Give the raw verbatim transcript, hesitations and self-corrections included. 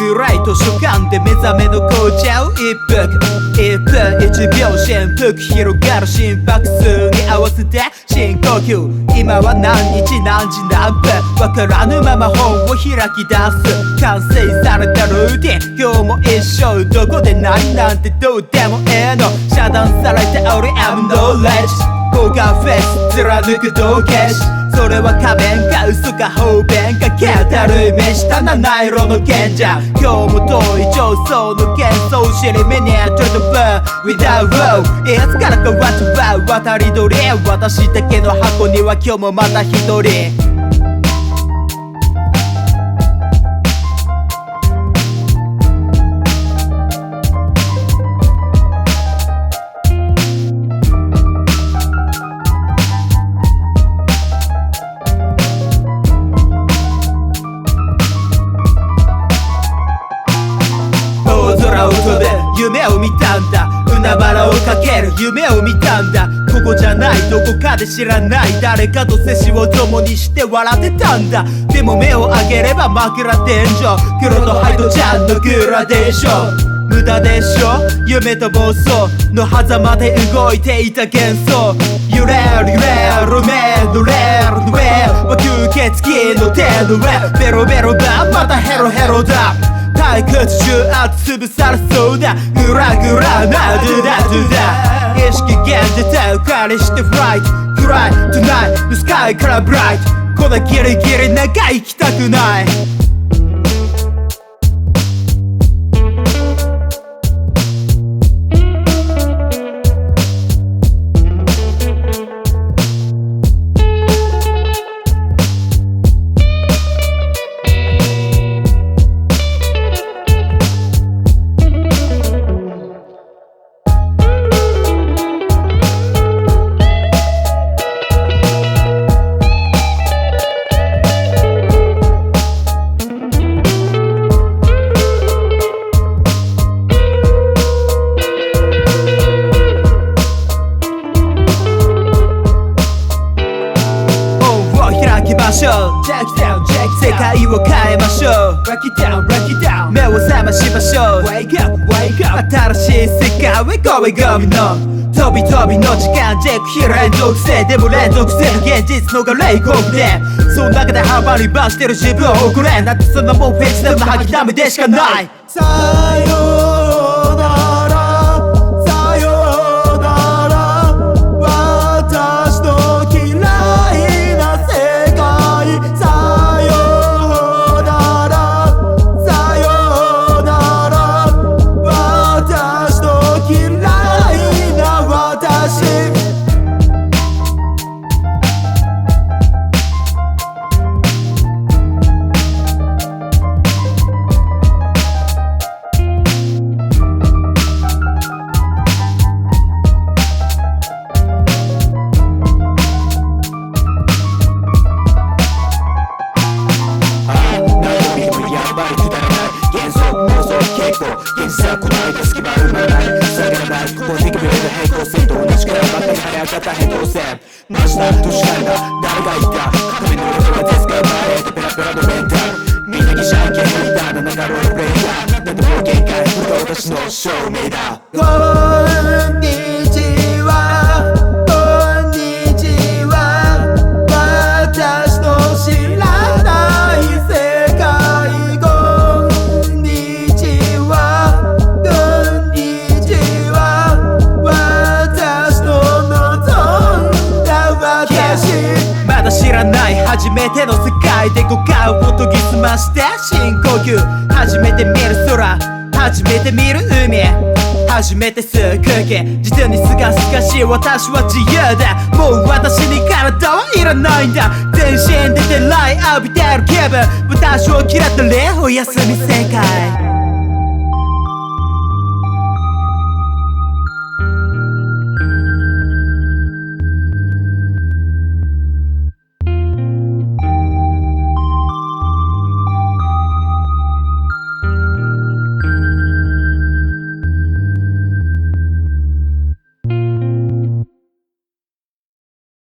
ぐらい図書館で目覚めの紅茶を一服いっぷんいちびょう振幅広がる心拍数に合わせて深呼吸今は何日何時何分わからぬまま本を開き出す完成されたルーティン今日も一緒どこで何なんてどうでもええの遮断されて俺 I'm knowledge ポーカーフェイス貫く道化師それは仮面か嘘か方便か消えたるイメージた七色の賢者今日も遠い上層の幻想知り目に To the blur without road いつからかわちは渡り鳥私だけの箱には今日もまた一人夢を見たんだ海原をかける夢を見たんだここじゃないどこかで知らない誰かと接しを共にして笑ってたんだでも目を上げれば枕天井黒と灰とちゃんのグラデーション無駄でしょ夢と妄想の狭間で動いていた幻想揺れる揺れる目のレールの上は吸血鬼の手の上ベロベロだまたヘロヘロだ退屈重圧潰されそうだグラグラなドゥダドゥダ意識現実浮かりしてフライトフライ Tonight the sky からブライトこのギリギリ長生きたくない世界を変えましょう Rock it down, rock it down 目を覚ましましょう Wake up, wake up 新しい世界へゴミゴミの飛び飛びの時間軸非連続性でも連続性の現実のが冷酷でその中で幅にバしてる自分を誇れなんてそんなもんフェチでも吐きだめでしかないさよなら現実はこの間隙間生まない下げらないここにくれる平行線と同じからばかり跳ね上がった平行線マジな年代が誰がいた壁の上ではデスクが生まれてペラペラのレンタルみんなにシャイケンリーダーな流れのレイヤー何でも限界これが私の証明だこんにちはこんにちは私の知らない世界知らない初めての世界で五感を研ぎ澄まして深呼吸初めて見る空初めて見る海初めて吸う空気実にすがすがしい私は自由だもう私に体はいらないんだ全身でデライ浴びてる気分私を嫌ったりおやすみ世界